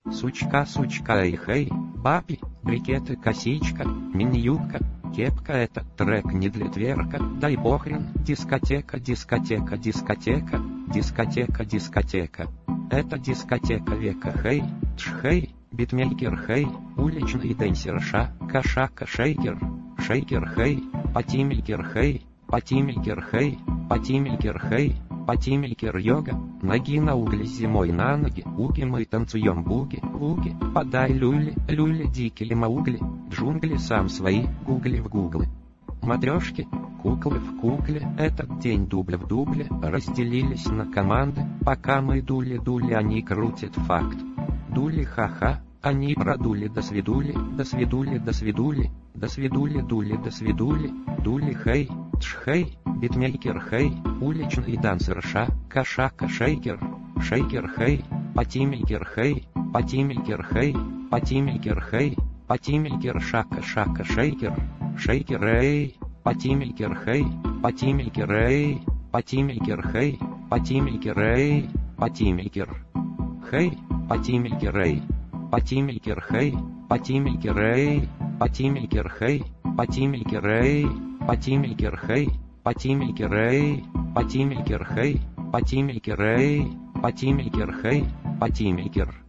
Сучка, сучка, эй, хей, баби, брикеты, косичка, мини-юбка, кепка. Этот трек не для тверка, дай похрен. Дискотека, дискотека, дискотека, дискотека, дискотека. Это дискотека века, хей, тш-хей, битмейкер, хей, уличный дэнсер, шака, шейкер, шейкер, хей, патимейкер, хей, патимейкер, хей, патимейкер, хей, патимейкер, йога, ноги на угли, зимой на ноги, уги, мы танцуем буги, буги, подай люли, люли, дикие маугли, джунгли сам свои, гугли в гуглы. Матрешки, куклы в кукле, этот день дубля в дубле, разделились на команды, пока мы дули, они крутят факт. Дули, ха-ха, они продули, до свидули, до свидули, до свидули, до свидули, дули, до свидули, дули, хей, тш-хей, битмейкер, хей, уличный дансер, шака, шейкер, шейкер, хей, патимейкер, хей, патимейкер, хей, патимейкер, хей, патимейкер, шака, шейкер, шейкер, эй, патимейкер, хей, патимейкер, эй, патимейкер, хей, патимейкер, эй, патимейкер, хей, патимейкер, эй, патимейкер, хей, патимейкер, эй, патимейкер, хей, патимейкер, эй, патимейкер, хей, патимейкер, эй, патимейкер, хей, патимейкер, эй, патимейкер, хей, патимейкер.